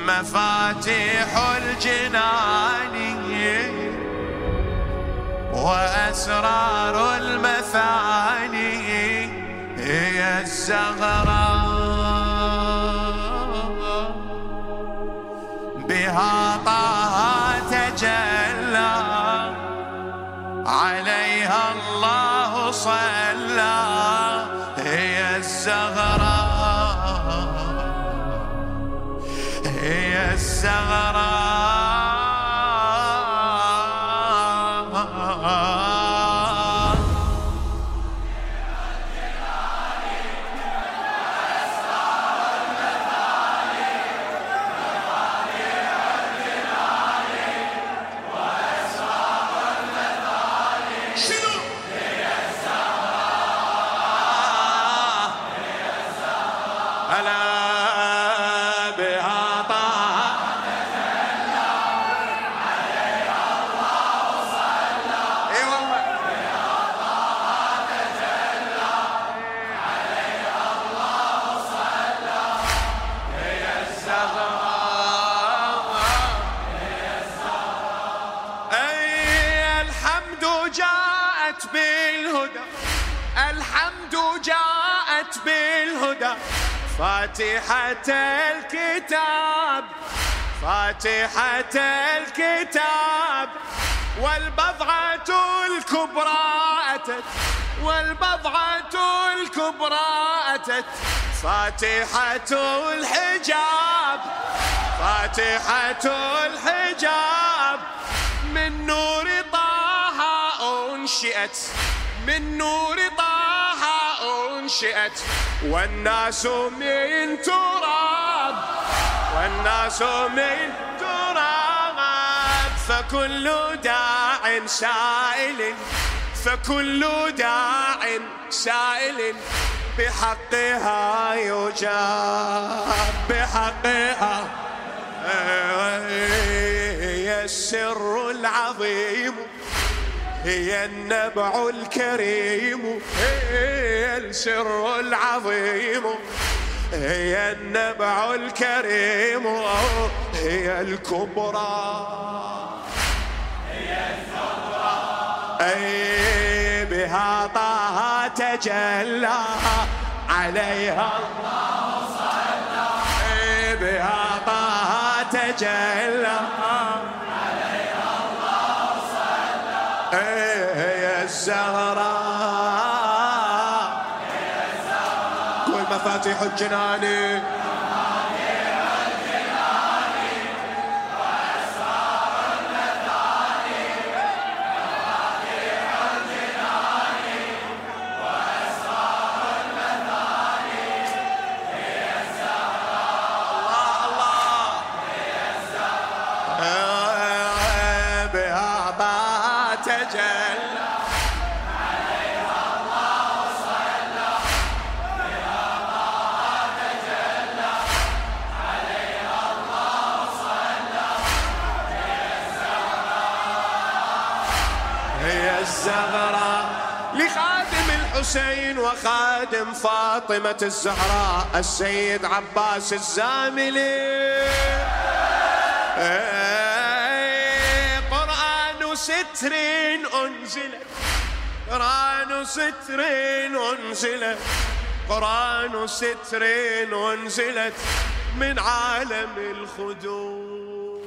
مفاتيح الجنان وأسرار المثاني هي الزغراء، بها طه تجلى عليها الله صلى، هي الزغراء هي الزغراء. الحمد جاءت بالهدى فاتحة الكتاب، فاتحة الكتاب، والبضعة الكبرى أتت، والبضعة الكبرى أتت، فاتحة الحجاب، فاتحة الحجاب، من نور طه أنشئت، من نور طه أنشئت، والناس من تراب، والناس من تراب، فكل داع سائل، فكل داع سائل بحقها يجاب، بحقها. هي السر العظيم، هي النبع الكريم، هي السر العظيم، هي النبع الكريم، هي الكبرى، هي الكبرى. أي بها طه تجلى عليها الله صلى، أي بها طه تجلى عليها الله صلى، هي الزهراء، هي الزهراء، كل مفاتيح الجنان، تجلى عليها الله صلى، بها طه تجلى عليها الله صلى، هي الزهراء، هي الزهراء. لخادم الحسين وخادم فاطمة الزهراء السيد عباس الزاملي، ستر أنزلت، قرآن ستر أنزلت، قرآن ستر أنزلت من عالم الخدود،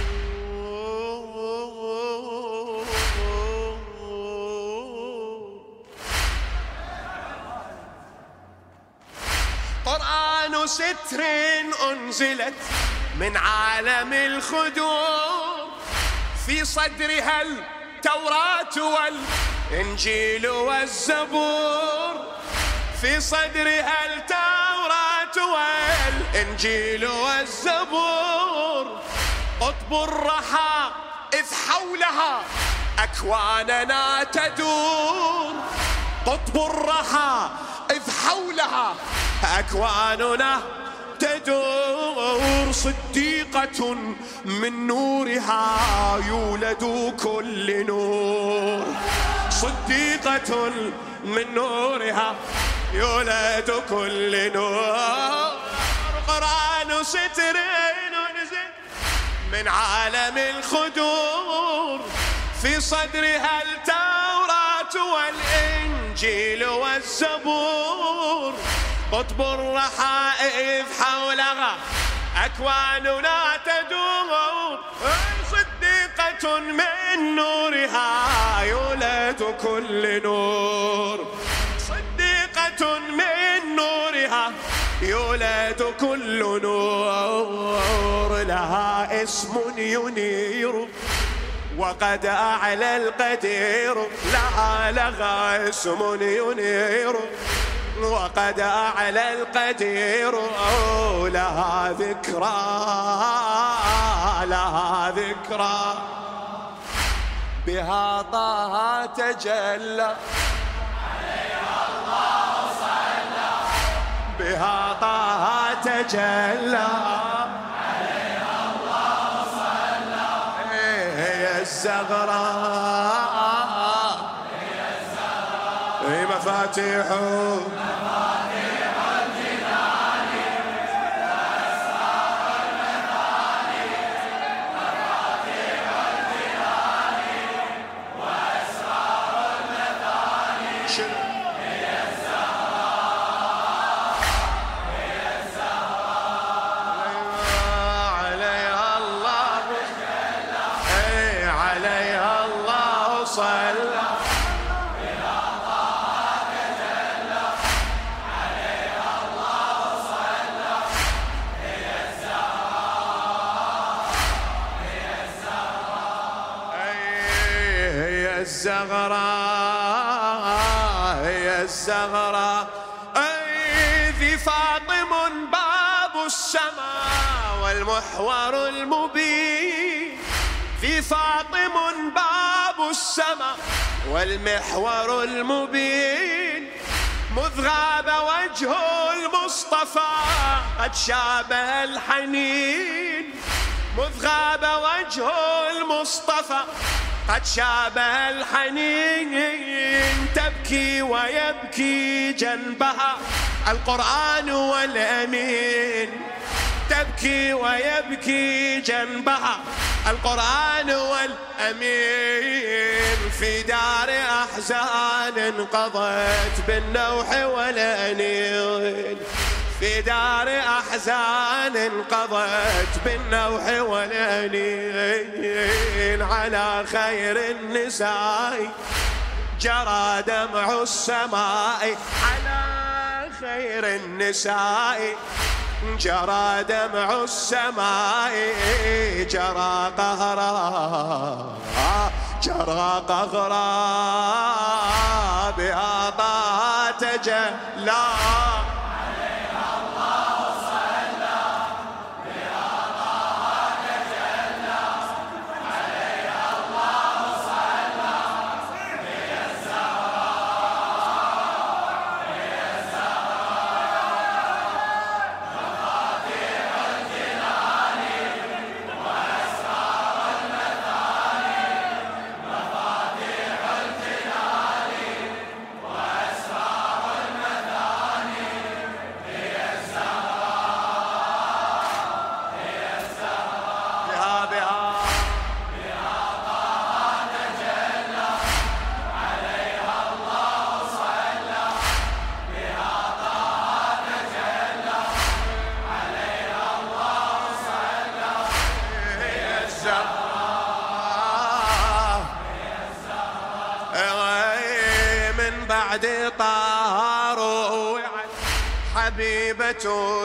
قرآن ستر أنزلت من عالم الخدود، في صدرها التوراة والإنجيل والزبور، في صدرها التوراة والإنجيل والزبور، قطب الرحى إذ حولها أكواننا تدور، قطب الرحى إذ حولها أكواننا تدور، صديقة من نورها يولد كل نور، صديقة من نورها يولد كل نور، قرآن ستر أنزلت من عالم الخدور في صدرها التوراة والإنجيل والزبور، قطب الرحائف حولها أكواننا تدور، صديقة من نورها يولد كل نور، صديقة من نورها يولد كل نور، لها اسم ينير وقد أعلى القدير، لها اسم ينير وقد أعلى القدير، لها ذكرى لها ذكرى بها طه تجلى، عليها الله صلى، بها طه تجلى، عليها الله صلى، هي الزغراء هي الزغراء، هي مفاتيح الزغراء، هي الزغراء، أي ذي فاطم باب السماء والمحور المبين، ذي فاطم باب السماء والمحور المبين، مذ غاب وجه المصطفى قد شابه الحنين، مذ غاب وجه المصطفى قد شابه الحنين، تبكي ويبكي جنبها القرآن والأمين، تبكي ويبكي جنبها القرآن والأمين، في دار أحزان قضت بالنوح والأنين، في دار أحزان قضت بالنوح والأنين، على خير النساء جرى دمع السماء، على خير النساء جرى دمع السماء، جرى قهرا جرى قهرا بها طه تجلى، بعد طه روعت حبيبة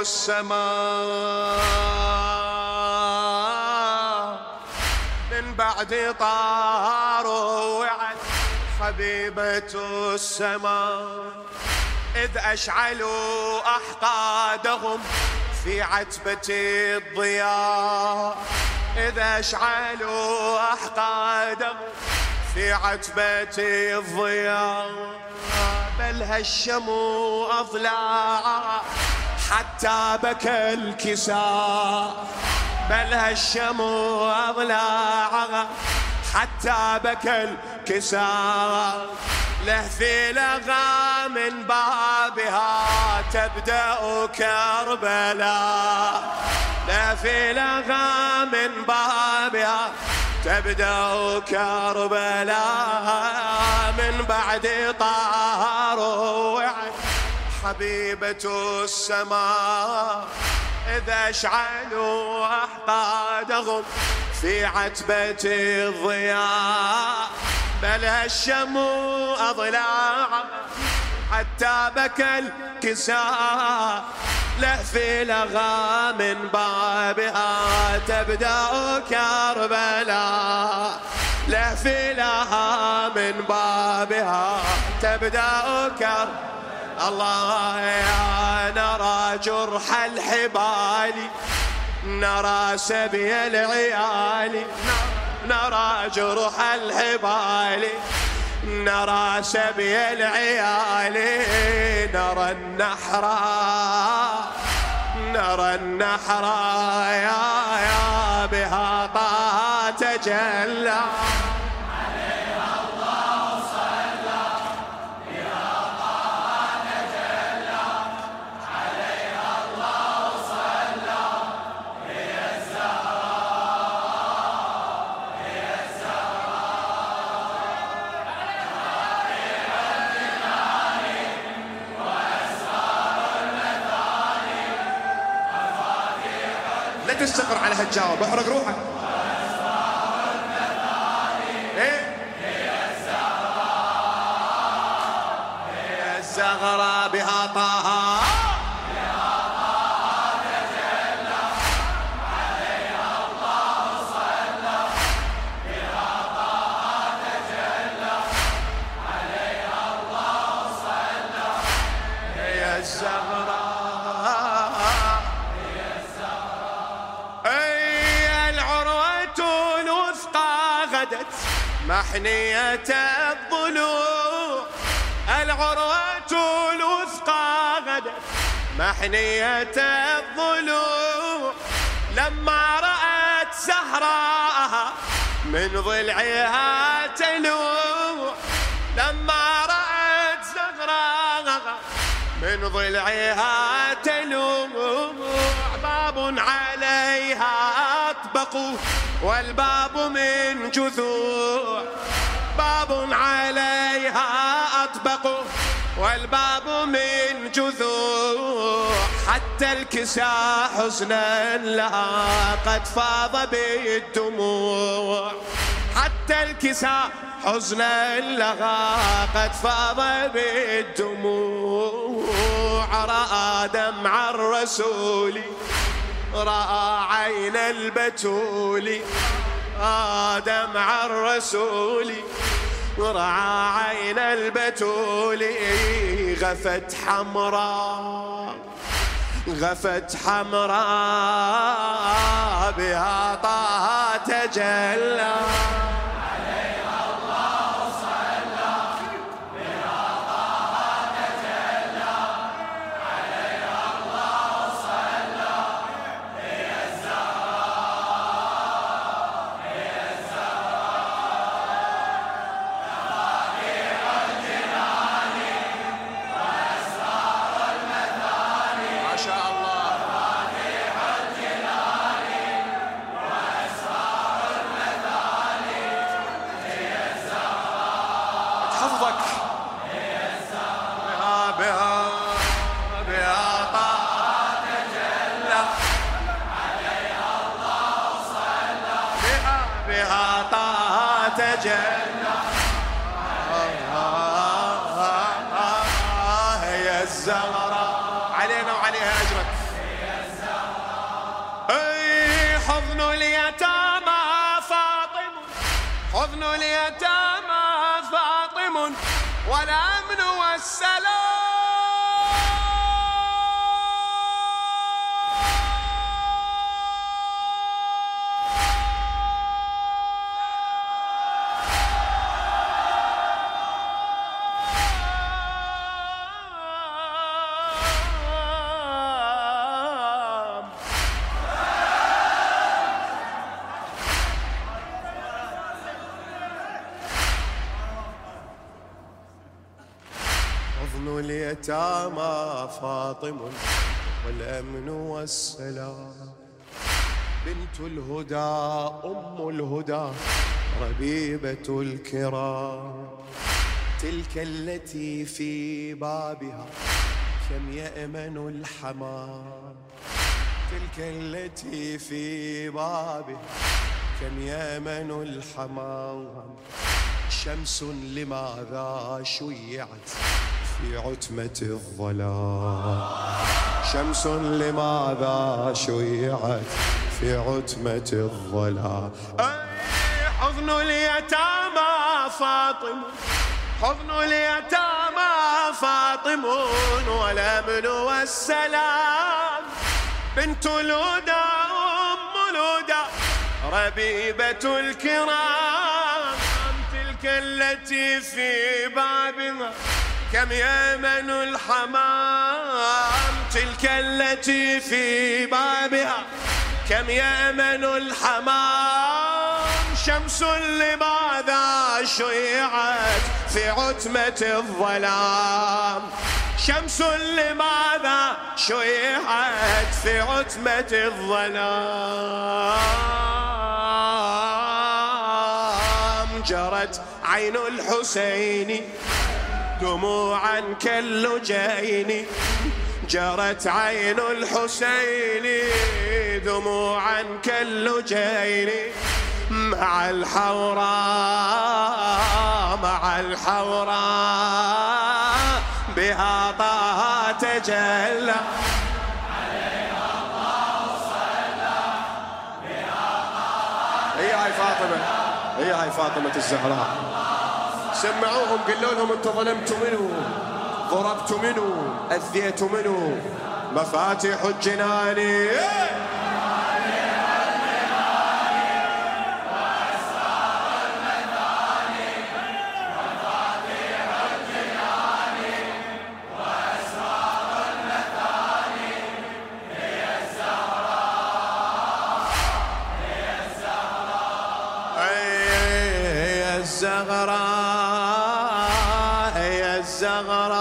السماء، من بعد طه روعت حبيبة السماء، إذ أشعلوا أحقادهم في عتبة الضياء، إذ أشعلوا أحقادهم في عتبة الضياء، بل هشموا أضلاعا حتى بكى الكساء، بل هشموا أضلاعا حتى بكى الكساء، لهفي لغى من بابها تبدأ كربلاء، نافلها من بابها تبدأ كربلاء من بعد طهر وعد حبيبة السماء إذا اشعلوا أحقادهم في عتبة الضياء بل هشموا أضلاع حتى بكى الكساء لها من بابها تبدأ كربلاء لها من بابها تبدأ كربلاء الله يا نرى جرح الحبال نرى سبي العيال نرى جرح الحبال نرى سبي العيال نرى النحر يا بها طه تجلى عليها الله صلى بها طه تجلى عليها الله صلى هي الزهراء هي الزهراء لا تستقر على هالجواب احرق روحك هي الزهراء بها طه تجلى عليها الله صلى بها طه تجلى عليها الله صلى هي الزهراء محنية الضلوع العروة الوثقى غدت محنية الضلوع لما رأت زهراءها من ضلعها تلوع لما رأت زهراءها من ضلعها تلوع باب عليها أطبقوا والباب من جذوع باب عليها أطبق والباب من جذوع حتى الكساء حزنا لها قد فاض بالدموع حتى الكساء حزنا لها قد فاض بالدموع رأى دمع الرسول رأى عين البتول دمع الرسول رأى عين البتول غفت حمراء بها طه تجلى عليها الله صلى بها طه تجلى عليها الله صلى هي الزهراء هي الزهراء نظائر الجنان وأسرار المثاني ما شاء الله تجلى هي الزهراء علينا وعليها أجرك هي الزهراء أي حضن اليتامى فاطم حضن اليتامى فاطم والأمن والسلام حضن اليتامى فاطم والأمن والسلام بنت الهدى أم الهدى ربيبة الكرام، تلك التي في بابها كم يأمن الحمام، تلك التي في بابها كم يأمن الحمام. شمس لماذا شيعت في عتمة الظلام، شمس لماذا شيعت في عتمة الظلام. حضن اليتامى فاطم، حضن اليتامى فاطم والأمن والسلام، بنت الهدى أم الهدى ربيبة الكرام، تلك التي في بابها كم يأمن الحمام، تلك التي في بابها كم يأمن الحمام. شمس لماذا شيعت في عتمة الظلام، شمس لماذا شيعت في عتمة الظلام. جرت عين الحسين دموعا كاللجين، جرت عين الحسين دموعا كاللجين، مع الحوراء مع الحوراء بها طه تجلى، عليها الله صلى بها طه. هي هاي فاطمة، هي هاي فاطمة الزهراء. سمعوهم قلوا لهم انتم ظلمتوا منه، ضربتوا منه، أذيتوا منه. مفاتيح الجنان الزغراء، هي الزغراء